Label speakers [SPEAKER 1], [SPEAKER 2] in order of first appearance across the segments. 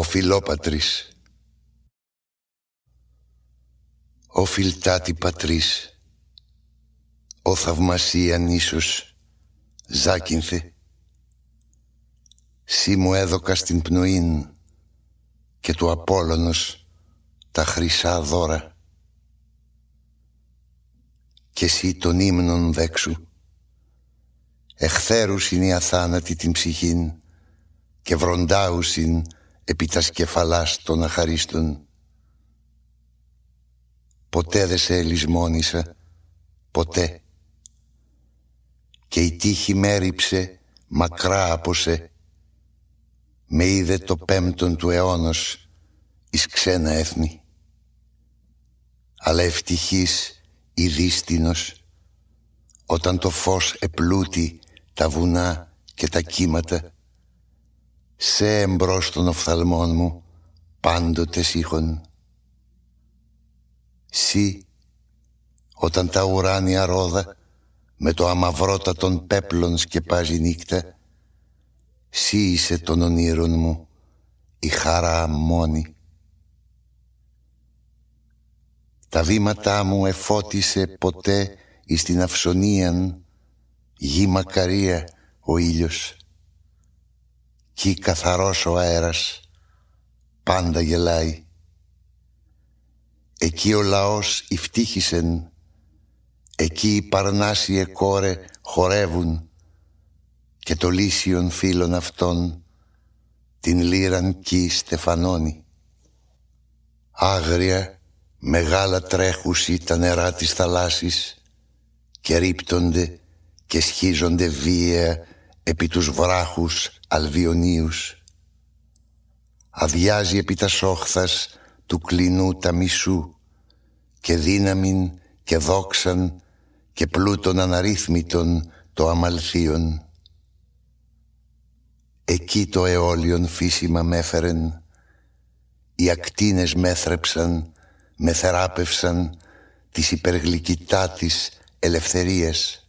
[SPEAKER 1] Φιλόπατρης. Ο φιλτάτη πατρίς, ο θαυμασίαν ίσως Ζάκυνθε, σύ μου έδωκα στην πνοήν και του Απόλλωνος τα χρυσά δώρα, και σύ των ύμνων δέξου εχθέρουσιν η αθάνατη την ψυχήν και βροντάουσιν επί τας κεφαλάς των αχαρίστων. Ποτέ δε σε ελισμόνησα, ποτέ, και η τύχη μέριψε μακρά από σε, με είδε το πέμπτον του αιώνος εις ξένα έθνη. Αλλά ευτυχής ειδίστηνος, όταν το φως επλούτει τα βουνά και τα κύματα, σε εμπρός των οφθαλμών μου πάντοτε σύχων. Σύ, όταν τα ουράνια ρόδα με το αμαυρότα των πέπλων σκεπάζει νύχτα, σύ είσαι των ονείρων μου η χαρά μόνη. Τα βήματά μου εφώτισε ποτέ εις την αυσονίαν γη μακαρία ο ήλιος, κι καθαρός ο αέρας πάντα γελάει. Εκεί ο λαός ευτύχησεν, εκεί οι παρνάσιε κόρε χορεύουν, και το λύσιον φίλων αυτών την λύραν κι στεφανώνει. Άγρια μεγάλα τρέχουσι τα νερά της θαλάσσης και ρίπτονται και σχίζονται βίαια επί τους βράχους αλβιονίους. Αδειάζει επί τας όχθας του κλινού τα μισού και δύναμιν και δόξαν και πλούτον αναρρύθμιτον το αμαλθίον. Εκεί το αιώλιον φύσιμα μέφερεν, οι ακτίνες μέθρεψαν, με θεράπευσαν της υπεργλυκητάτης ελευθερίας,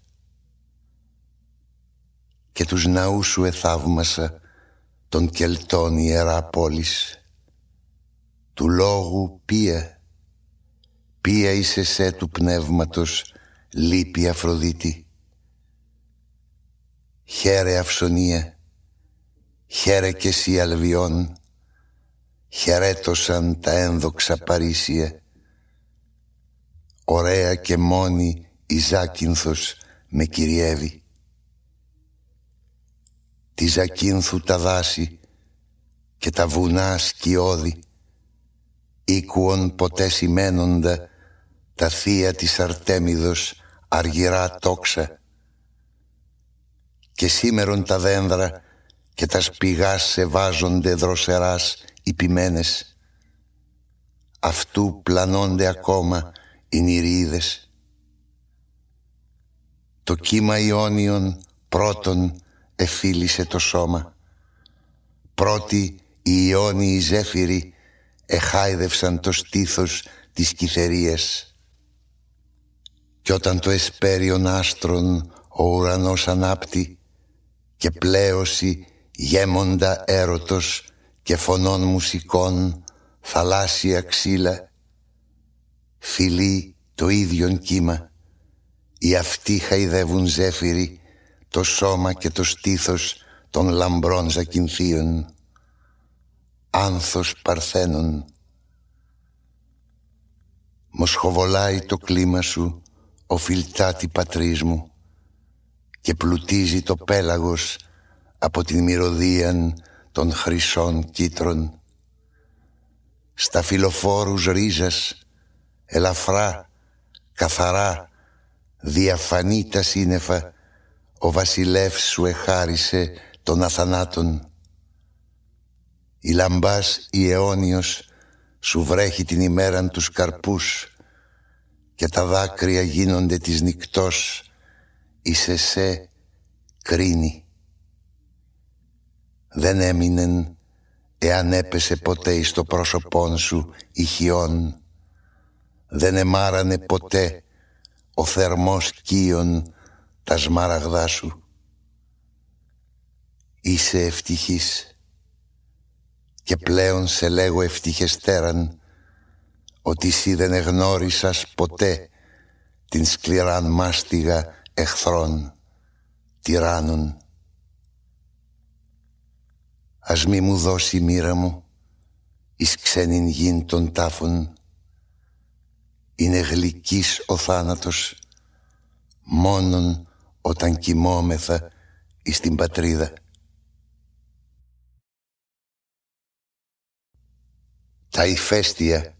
[SPEAKER 1] και τους ναούς σου εθαύμασα των Κελτών ιερά πόλης. Του λόγου ποία, ποία είσαι σε του πνεύματος λύπη Αφροδίτη. Χαίρε Αυσονία, χαίρε και εσύ Αλβιών, χαιρέτωσαν τα ένδοξα Παρίσια. Ωραία και μόνη η Ζάκυνθος με κυριεύει. Τη Ζακύνθου τα δάση και τα βουνά σκιώδη, οίκουον ποτέ σημαίνοντα τα θεία της Αρτέμιδος αργυρά τόξα, και σήμερον τα δένδρα και τα σπηγάς σε βάζονται δροσεράς υπημένες. Αυτού πλανώνται ακόμα οι νηρίδες. Το κύμα Ιόνιον πρώτον εφίλησε το σώμα. Πρώτοι οι Ιόνιοι ζέφυροι εχάιδευσαν το στήθος της κυθερίας. Κι όταν το εσπέριον άστρον ο ουρανός ανάπτει και πλέωση γέμοντα έρωτος και φωνών μουσικών θαλάσσια ξύλα, φιλεί το ίδιον κύμα, οι αυτοί χαϊδεύουν ζέφυροι το σώμα και το στήθος των λαμπρών Ζακυνθίων, άνθος παρθένων. Μοσχοβολάει το κλίμα σου, ο φιλτάτη πατρίς μου, και πλουτίζει το πέλαγος από την μυρωδίαν των χρυσών κύτρων. Στα φιλοφόρους ρίζας, ελαφρά, καθαρά, διαφανή τα σύννεφα, ο βασιλεύς σου εχάρισε των αθανάτων. Η λαμπάς η αιώνιος σου βρέχει την ημέραν τους καρπούς, και τα δάκρυα γίνονται της νυκτός, εις εσέ κρίνει. Δεν έμεινεν εάν έπεσε ποτέ εις το πρόσωπόν σου ηχιόν, δεν εμάρανε ποτέ ο θερμός κύων τα σμάραγδά σου. Είσαι ευτυχής, και πλέον σε λέγω ευτυχεστέραν ότι εσύ δεν εγνώρισας ποτέ την σκληράν μάστιγα εχθρών, τυράννων. Ας μη μου δώσει η μοίρα μου εις ξένην γην των τάφων. Είναι γλυκής ο θάνατος μόνον όταν κοιμόμεθα εις την πατρίδα. Τα ηφαίστεια,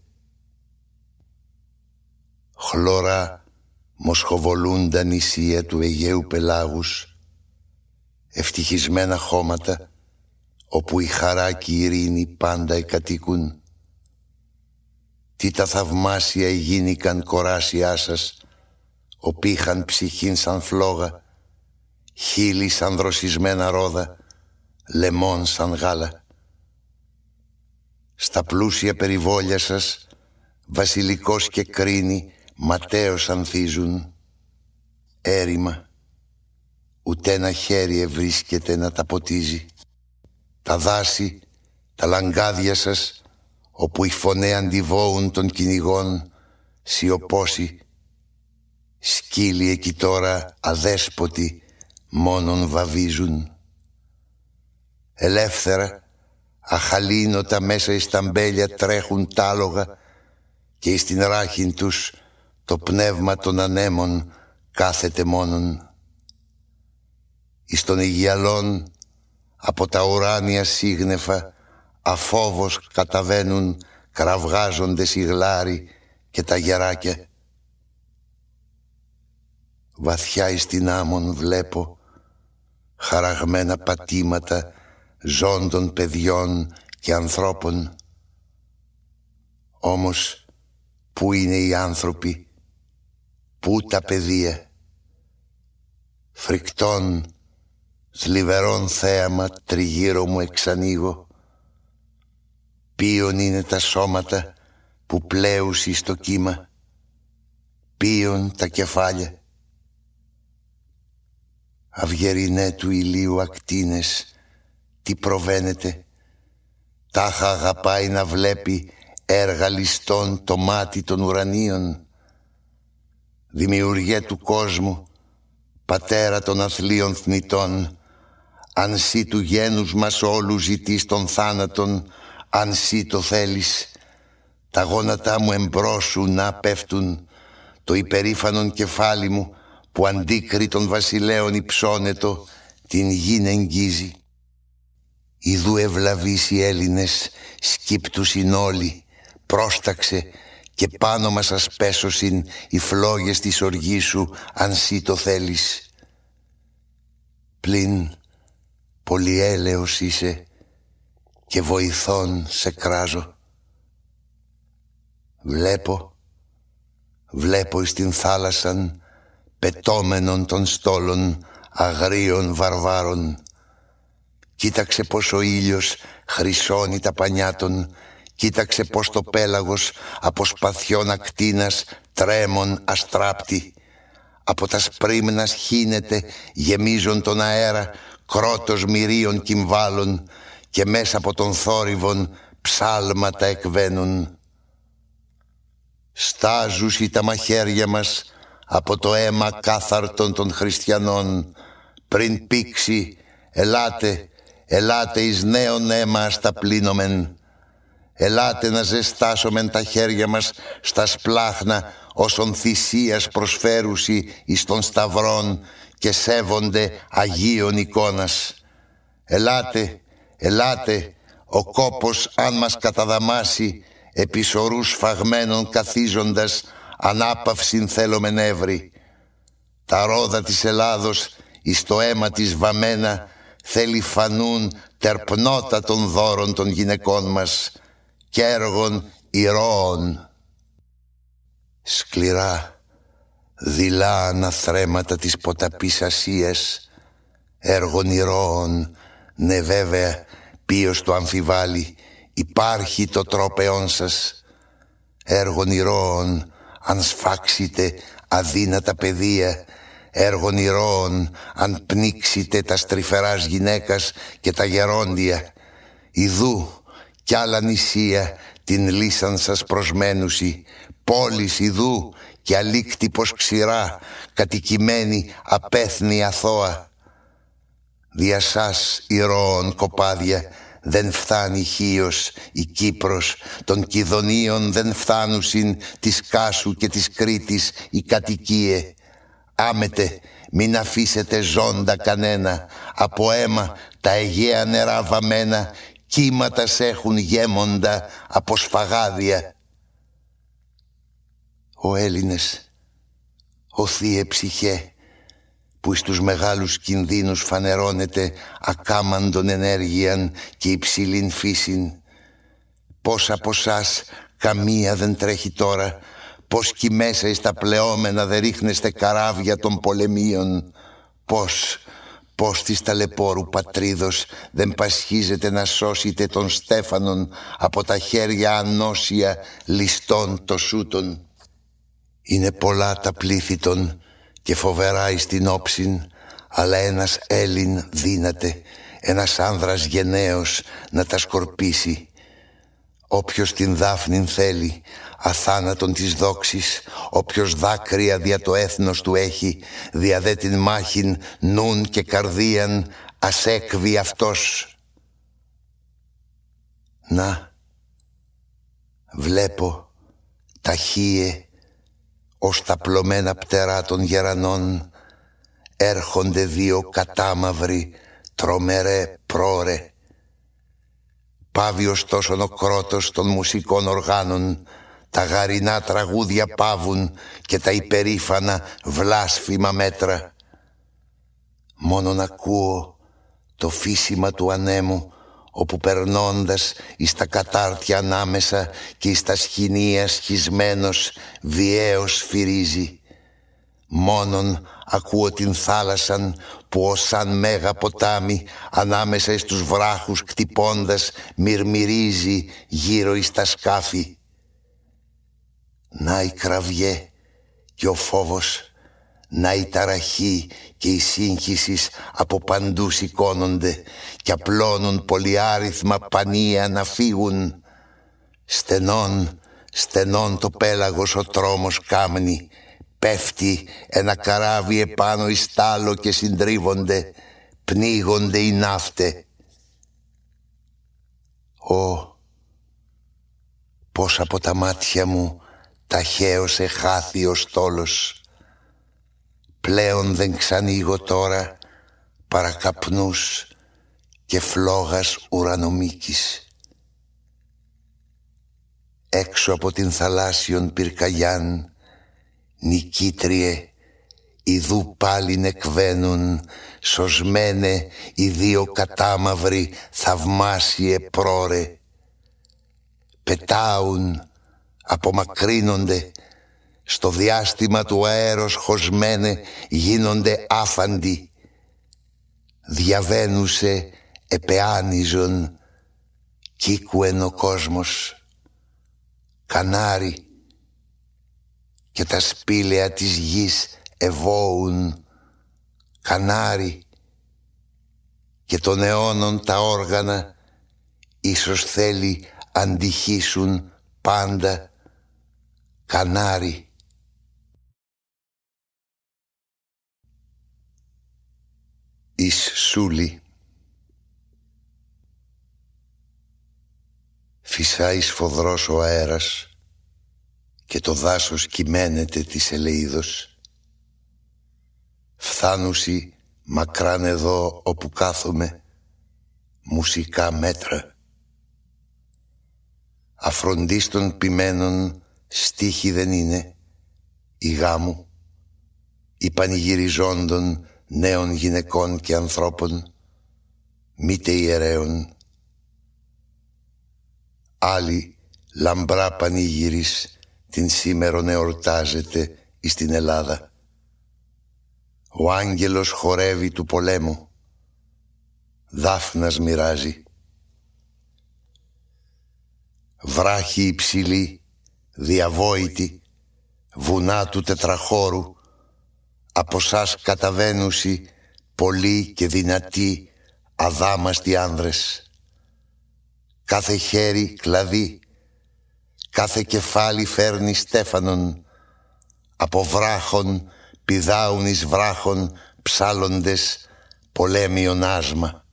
[SPEAKER 1] χλωρά μοσχοβολούντα νησία του Αιγαίου πελάγους, ευτυχισμένα χώματα όπου η χαρά και η ειρήνη πάντα εκατοικούν. Τι τα θαυμάσια γίνηκαν κοράσιά σας, οπήχαν ψυχήν σαν φλόγα, χείλη σαν δροσισμένα ρόδα, λεμόν σαν γάλα. Στα πλούσια περιβόλια σας, βασιλικός και κρίνη ματέως ανθίζουν. Έρημα, ούτε ένα χέρι ευρίσκεται να τα ποτίζει. Τα δάση, τα λαγκάδια σας, όπου οι φωνές αντιβόουν των κυνηγών, σιωπώσει. Σκύλοι εκεί τώρα αδέσποτοι μόνον βαβίζουν. Ελεύθερα, αχαλήνοτα μέσα εις τα μπέλια τρέχουν τ' άλογα και εις την ράχην τους το πνεύμα των ανέμων κάθεται μόνον. Εις των Αιγιαλών από τα ουράνια σύγνεφα αφόβος καταβαίνουν, κραυγάζονται σιγλάρι και τα γεράκια. Βαθιά εις την άμμον βλέπω χαραγμένα πατήματα ζώντων, παιδιών και ανθρώπων. Όμως πού είναι οι άνθρωποι, πού τα παιδεία? Φρικτών, θλιβερών θέαμα τριγύρω μου εξανοίγω. Ποιον είναι τα σώματα που πλέουσι στο κύμα, ποιον τα κεφάλια. Αυγερινέ του ηλίου ακτίνες, τι προβαίνεται? Τάχα αγαπάει να βλέπει έργα ληστών το μάτι των ουρανίων. Δημιουργέ του κόσμου, πατέρα των αθλίων θνητών, αν σύ του γένους μας όλου ζητείς τον θάνατον, αν σύ το θέλεις, τα γόνατά μου εμπρός σου να πέφτουν, το υπερήφανον κεφάλι μου που αντίκρι των βασιλέων υψώνετο την γην εγγίζει. Ιδού ευλαβείς οι Έλληνες σκύπτουσιν όλοι, πρόσταξε και πάνω μας ασπέσωσιν οι φλόγες της οργής σου αν σύ το θέλεις. Πλην πολυέλεος είσαι και βοηθών σε κράζω. Βλέπω εις την θάλασσαν πετώμενον των στόλων αγρίων βαρβάρων. Κοίταξε πως ο ήλιος χρυσώνει τα πανιάτων, κοίταξε πως το πέλαγος από σπαθιών ακτίνας τρέμον αστράπτει. Από τα σπρίμνας χύνεται γεμίζον τον αέρα κρότος μυρίων κυμβάλων και μέσα από τον θόρυβον ψάλματα εκβαίνουν. Στάζουσι τα μαχαίρια μας από το αίμα κάθαρτον των χριστιανών. Πριν πήξει, ελάτε εις νέον αίμα ασταπλύνομεν. Ελάτε να ζεστάσομεν τα χέρια μας στα σπλάχνα όσων θυσίας προσφέρουσι εις των σταυρών και σέβονται Αγίων εικόνας. Ελάτε, ο κόπος αν μας καταδαμάσει, επί σωρούς φαγμένων καθίζοντας, ανάπαυσιν θέλομεν εύρη. Τα ρόδα της Ελλάδος εις το αίμα της βαμμένα θέλει φανούν τερπνότα των δώρων των γυναικών μας και έργων ηρώων. Σκληρά, δειλά αναθρέματα της ποταπής Ασίας, έργων ηρώων, ναι βέβαια, ποιος το αμφιβάλλει, υπάρχει το τρόπεόν σας. Έργων ηρώων, αν σφάξετε αδύνατα παιδεία, έργων ηρώων, αν πνίξετε τα στριφεράς γυναίκας και τα γερόντια. Ιδού κι άλλα νησία την λύσαν σας προσμένουσι, πόλεις ιδού κι αλήκτυπος ξηρά, κατοικημένη απέθνη αθώα. Δια σας ηρώων κοπάδια δεν φτάνει Χίος η Κύπρος, των Κιδωνίων δεν φτάνουσιν της Κάσου και της Κρήτης η κατοικίε. Άμετε, μην αφήσετε ζώντα κανένα, από αίμα τα Αιγαία νερά βαμμένα, κύματα έχουν γέμοντα από σφαγάδια. Ο Έλληνες, ο θύε ψυχέ, που εις τους μεγάλους κινδύνους φανερώνεται ακάμαντον ενέργειαν και υψηλήν φύσιν. Πώς από σας καμία δεν τρέχει τώρα, πως κι μέσα εις τα πλεόμενα δεν ρίχνεστε καράβια των πολεμίων, πως της ταλαιπώρου πατρίδος δεν πασχίζετε να σώσετε τον Στέφανον από τα χέρια ανώσια ληστών το σούτον. Είναι πολλά τα πλήθη των και φοβερά εις την όψιν, αλλά ένας Έλλην δύναται, ένας άνδρας γενναίος να τα σκορπίσει. Όποιος την Δάφνην θέλει, αθάνατον της δόξης, όποιος δάκρυα δια το έθνος του έχει, δια δε την μάχην νουν και καρδίαν, ας έκβει αυτός. Να, βλέπω ταχύε ως τα πλωμένα πτερά των γερανών έρχονται δύο κατάμαυροι τρομερέ πρόρε. Πάβει ωστόσο ο κρότος των μουσικών οργάνων, τα γαρινά τραγούδια πάβουν και τα υπερήφανα βλάσφημα μέτρα. Μόνον ακούω το φύσιμα του ανέμου, όπου περνώντας εις τα κατάρτια ανάμεσα και εις τα σχοινία σχισμένος βιαίος σφυρίζει. Μόνον ακούω την θάλασσαν που ως σαν μέγα ποτάμι ανάμεσα εις τους βράχους κτυπώντας μυρμυρίζει γύρω εις τα σκάφη. Να η κραυγέ και ο φόβος, να η ταραχή και η σύγχυσης από παντού σηκώνονται και απλώνουν πολυάριθμα πανία να φύγουν. Στενών το πέλαγος ο τρόμος κάμνει, πέφτει ένα καράβι επάνω εις τάλο και συντρίβονται, πνίγονται οι ναύτε. Πώς από τα μάτια μου ταχαίως εχάθη ο στόλος. Πλέον δεν ξανοίγω τώρα παρά καπνούς και φλόγας ουρανομίκης. Έξω από την θαλάσσιον πυρκαγιάν, νικήτριε, ιδού πάλιν εκβαίνουν, σωσμένε οι δύο κατάμαυροι θαυμάσιε πρόρε. Πετάουν, απομακρύνονται, στο διάστημα του αέρος χωσμένε γίνονται άφαντοι. Διαβαίνουσε επεάνιζον, κήκουεν ο κόσμος. Κανάρι και τα σπήλαια της γης ευώουν. Κανάρι και των αιώνων τα όργανα ίσως θέλει αντιχύσουν πάντα. Κανάρι. Εις Σούλη. Φυσάει σφοδρός ο αέρας και το δάσος κυμαίνεται της ελεΐδος. Φθάνουσι μακράν εδώ όπου κάθομαι μουσικά μέτρα. Αφροντίστων ποιμένων στίχοι δεν είναι, η γάμου, οι πανηγυριζόντων νέων γυναικών και ανθρώπων, μήτε ιερέων. Άλλοι λαμπρά πανηγυρίς την σήμερον εορτάζεται εις την Ελλάδα. Ο άγγελος χορεύει του πολέμου, δάφνας μοιράζει. Βράχοι υψηλοί, διαβόητοι, βουνά του τετραχώρου, από σας καταβαίνουσι πολλοί και δυνατοί αδάμαστοι άνδρες. κάθε χέρι κλαδί, κάθε κεφάλι φέρνει στέφανον, από βράχων πηδάουν εις βράχων ψάλλοντες πολέμιον άσμα.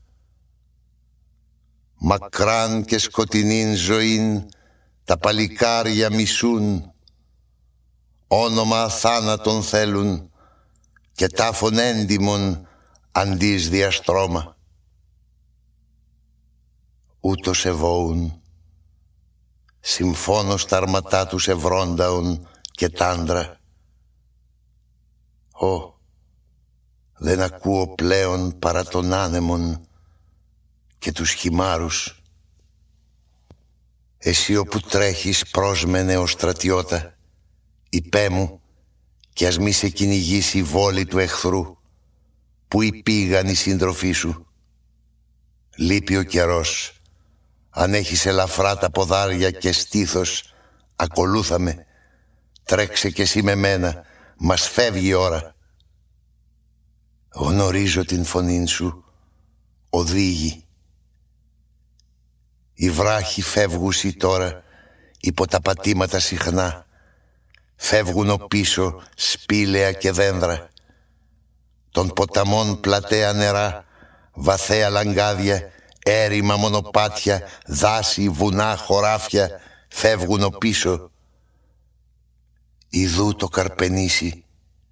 [SPEAKER 1] Μακράν και σκοτεινήν ζωήν τα παλικάρια μισούν, όνομα θάνατον θέλουν και τάφον έντιμον αντίς διαστρώμα. Ούτως εβόουν, συμφώνω στα αρματά τους ευρώνταον και τάντρα. Δεν ακούω πλέον παρά τον άνεμον και τους χυμάρους. Εσύ όπου τρέχεις πρόσμενε ο στρατιώτα, υπέ μου κι ας μη σε κυνηγήσει η βόλη του εχθρού, που υπήγαν οι σύντροφοί σου. Λείπει ο καιρός, αν έχεις ελαφρά τα ποδάρια και στήθος, ακολούθαμε, τρέξε κι εσύ με μένα, μας φεύγει η ώρα. Γνωρίζω την φωνήν σου, οδήγη. Οι βράχοι φεύγουσι τώρα υπό τα πατήματα συχνά, φεύγουν ο πίσω σπήλαια και δένδρα. Των ποταμών πλατέα νερά, βαθαία λαγκάδια, έρημα μονοπάτια, δάση, βουνά, χωράφια, φεύγουν ο πίσω. Ιδού το καρπενήσι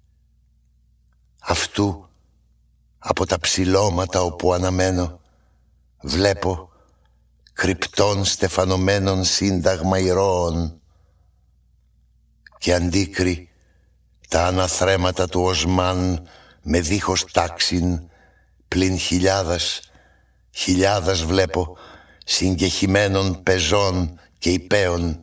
[SPEAKER 1] αυτού από τα ψηλώματα όπου αναμένω, βλέπω κρυπτών στεφανωμένων σύνταγμα ηρώων και αντίκρι τα αναθρέματα του Οσμάν με δίχως τάξιν πλην χιλιάδας βλέπω συγκεχημένων πεζών και υπέων.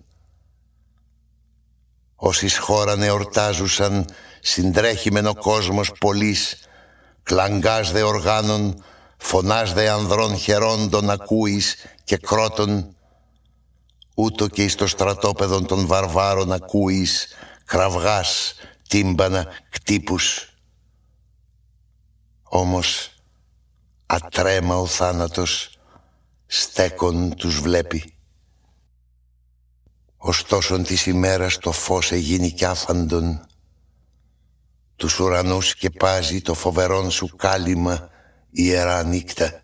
[SPEAKER 1] Όσοι χώραν εορτάζουσαν συντρέχημεν ο κόσμος πολλής, κλαγκάς δε οργάνων, φωνάς δε ανδρών χερόντων ακούεις και κρότων, ούτω και εις το στρατόπεδον των βαρβάρων ακούεις κραυγάς, τύμπανα, κτύπους. Όμως ατρέμα ο θάνατος στέκον τους βλέπει. Ωστόσον της ημέρας το φως εγίνει κι άφαντον, τους ουρανούς σκεπάζει το φοβερόν σου κάλυμα ιερά νύκτα.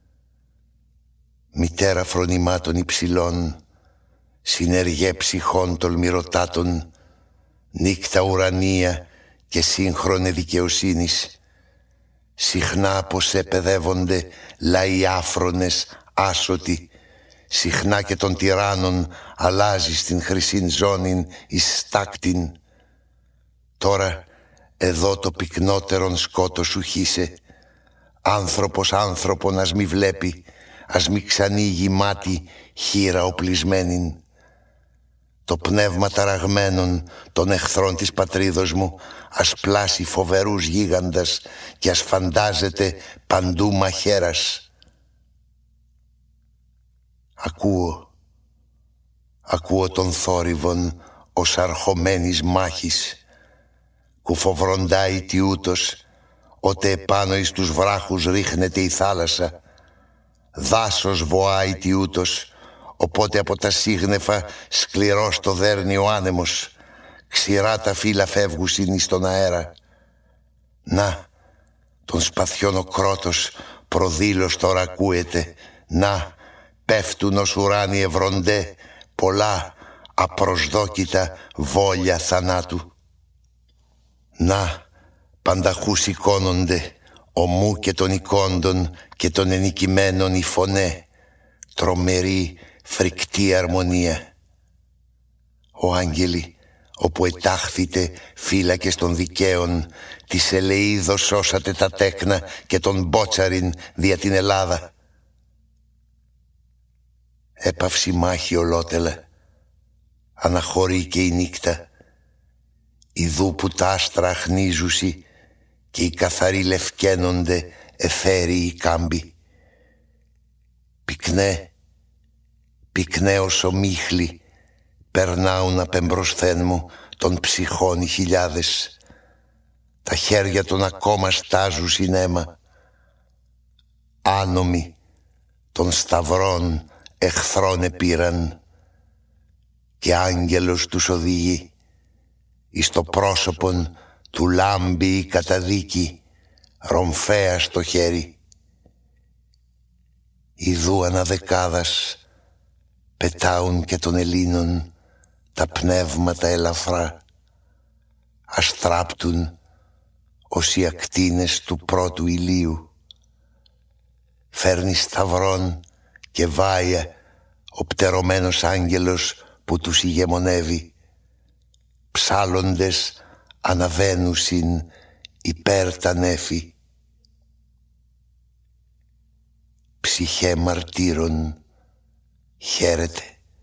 [SPEAKER 1] Μητέρα φρονημάτων υψηλών, συνεργέ ψυχών τολμηρωτάτων, νύκτα ουρανία και σύγχρονη δικαιοσύνης, συχνά από σε παιδεύονται λαοί άφρονες άσωτοι, συχνά και των τυράννων αλλάζει στην χρυσήν ζώνην εις στάκτην. Τώρα εδώ το πυκνότερον σκότο σου χύσε, άνθρωπος άνθρωπον ας μη βλέπει, ας μη ξανοίγει μάτι χείρα οπλισμένην. Το πνεύμα ταραγμένων των εχθρών της πατρίδος μου ας πλάσει φοβερούς γίγαντας και ας φαντάζεται παντού μαχαίρας. Ακούω τον θόρυβον ως αρχομένης μάχης, κουφοβροντάει τιούτος, ότε επάνω εις τους βράχους ρίχνεται η θάλασσα. Δάσος βοάει τιούτος, οπότε από τα σύγνεφα σκληρός το δέρνει ο άνεμος. Ξηρά τα φύλλα φεύγουσιν εις τον αέρα. Να, τον σπαθιών ο κρότος προδήλως τώρα ακούεται. Να, πέφτουν ως ουράνιοι ευροντέ πολλά απροσδόκητα βόλια θανάτου. Να, πανταχού σηκώνονται ομού και των εικόντων και των ενοικημένων η φωνέ, τρομερή φρικτή αρμονία. Ο άγγελοι, όπου ετάχθητε φύλακες των δικαίων, της ελεΐδος σώσατε τα τέκνα και τον μπότσαριν δια την Ελλάδα. Έπαυση μάχη ολότελα, αναχωρεί και η νύκτα, ιδού που τα άστρα αχνίζουσι και οι καθαροί λευκαίνονται εφαίρει οι κάμποι. Πυκνέ ως ομίχλοι περνάουν απεμπροσθέν μου των ψυχών οι χιλιάδες. Τα χέρια των ακόμα στάζουσιν αίμα. Άνομοι των σταυρών εχθρόν επήραν και άγγελος τους οδηγεί εις το πρόσωπον του λάμπει η καταδίκη ρομφαία στο χέρι. Ιδού αναδεκάδας πετάουν και των Ελλήνων τα πνεύματα ελαφρά, αστράπτουν ως οι ακτίνες του πρώτου ηλίου. Φέρνει σταυρών και βάια ο πτερωμένος άγγελος που τους ηγεμονεύει. Ψάλλοντες αναβαίνουσιν υπέρ τα νέφη. Ψυχέ μαρτύρων, χαίρετε.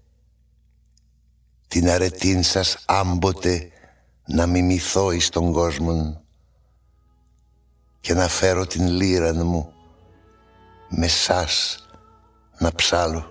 [SPEAKER 1] Την αρετήν σας άμποτε να μιμηθώ εις τον κόσμον και να φέρω την λύραν μου με σας να ψάλω.